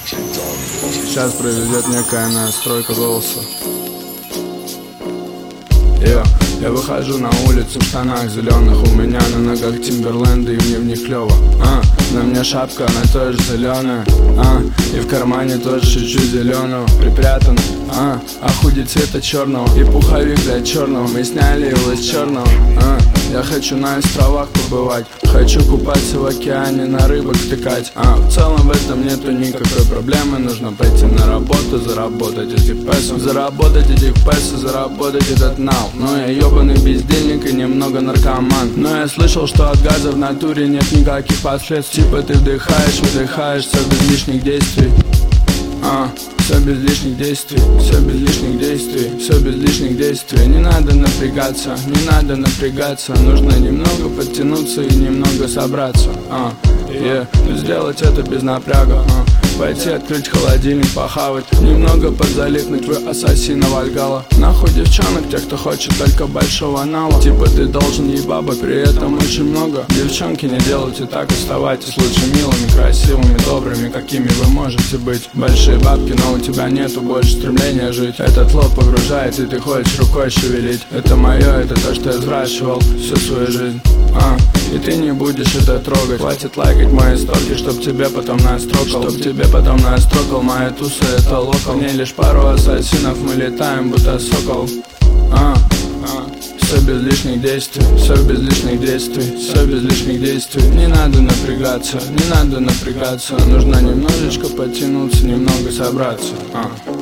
Сейчас произойдет некая настройка голоса. Я выхожу на улицу в штанах зеленых. У меня на ногах Тимберленды, и мне в них клево. На мне шапка, она тоже зеленая. И в кармане тоже чуть-чуть зеленого припрятан. А худи цвета черного и пуховик для черного. Мы сняли его из черного. Я хочу на островах побывать, хочу купаться в океане, на рыбок втыкать. В целом в этом нету никакой проблемы. Нужно пойти на работу, заработать этих песо, заработать этих песо, заработать этот нал. Но я ебаный бездельник и немного наркоман. Но я слышал, что от газа в натуре нет никаких последствий. Типа ты вдыхаешь, выдыхаешь, все без лишних действий. Все без лишних действий, все без лишних действий, все без лишних действий. Не надо напрягаться, не надо напрягаться. Нужно немного подтянуться и немного собраться. Сделать это без напряга. Пойти открыть холодильник, похавать, немного подзалипнуть в ассасина Вальгала. Нахуй девчонок, тех, кто хочет только большого нала. Типа ты должен ей бабы, при этом очень много. Девчонки, не делайте так, оставайтесь лучше милыми, красивыми, добрыми, какими вы можете быть. Большие бабки, но у тебя нету больше стремления жить. Этот лоб погружает, и ты хочешь рукой шевелить. Это мое, это то, что я взращивал всю свою жизнь. И ты не будешь это трогать. Хватит лайкать мои стоки, чтоб тебе потом настрокал. Чтоб тебе потом настрокал. Мои тусы это локал. Не лишь пару ассасинов, мы летаем, будто сокол. Все без лишних действий, все без лишних действий, все без лишних действий. Не надо напрягаться, не надо напрягаться. Нужно немножечко подтянуться, немного собраться.